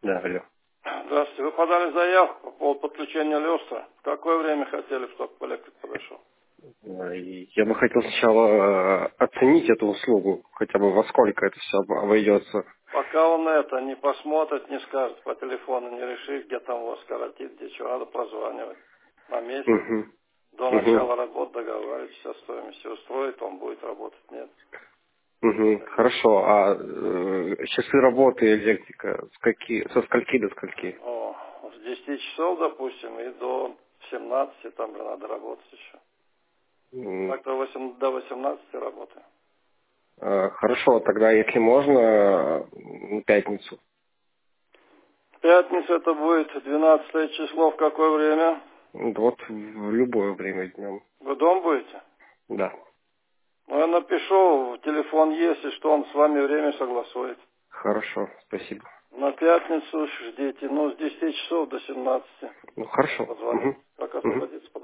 Да, алло. Здравствуйте. Вы подали заявку по поводу подключения люстры. В какое время хотели, чтобы электрик подошел? И я бы хотел сначала оценить эту услугу, хотя бы во сколько это все обойдется. Пока он это не посмотрит, не скажет по телефону, не решит, где там его скоротит, где что, надо прозванивать. На месте. Угу. До Угу. начала работы договаривайтесь о стоимости. Устроит, он будет работать, нет. Угу. Хорошо. А часы работы электрика со скольки до скольки? О, с 10 часов, допустим, и до 17, там же надо работать еще. М, Так до 18 работаем. Хорошо, тогда, если можно, на пятницу. Пятница это будет 12 число, в какое время? Вот в любое время днем. Вы дом будете? Да. Ну, я напишу, телефон есть, и что он с вами время согласует. Хорошо, спасибо. На пятницу ждите, ну, с 10 часов до 17. Ну, хорошо. Позвоню, Угу. как Угу. освободится.